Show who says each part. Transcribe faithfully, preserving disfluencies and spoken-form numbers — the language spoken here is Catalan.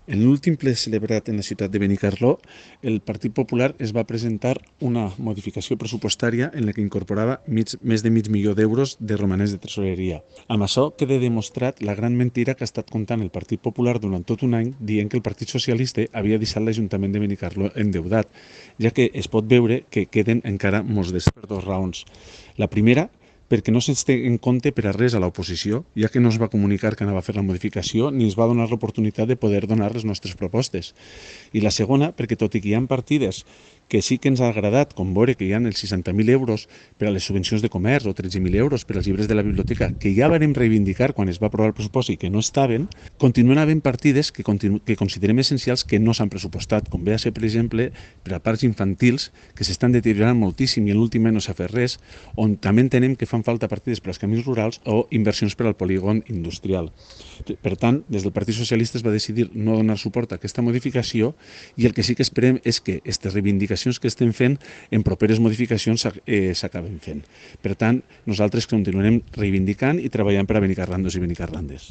Speaker 1: En l'últim ple celebrat en la ciutat de Benicarló, el Partit Popular es va presentar una modificació pressupostària en la que incorporava mig, més de mig milió d'euros de romanents de tresoreria. Amb això queda demostrat la gran mentira que ha estat contant el Partit Popular durant tot un any dient que el Partit Socialista havia deixat l'Ajuntament de Benicarló endeutat, ja que es pot veure que queden encara molts de per dues raons. La primera, perquè no se'ns té en compte per a res a l'oposició, ja que no es va comunicar que anava a fer la modificació ni ens va donar l'oportunitat de poder donar les nostres propostes. I la segona, perquè tot i que hi ha partides que sí que ens ha agradat, com veure que hi ha els seixanta mil euros per a les subvencions de comerç o tretze mil euros per als llibres de la biblioteca, que ja vam reivindicar quan es va aprovar el pressupost i que no estaven, continuen havent partides que, continu que considerem essencials que no s'han pressupostat, com ve a ser, per exemple, per a parcs infantils, que s'estan deteriorant moltíssim i en l'últim any no s'ha fet res, on també entenem que fan falta partides per als camins rurals o inversions per al polígon industrial. Per tant, des del Partit Socialista es va decidir no donar suport a aquesta modificació i el que sí que esperem és que aquestes reivindicacions que estem fent en properes modificacions s'acaben fent. Per tant, nosaltres continuarem reivindicant i treballant per a benicarlandos i benicarlandes.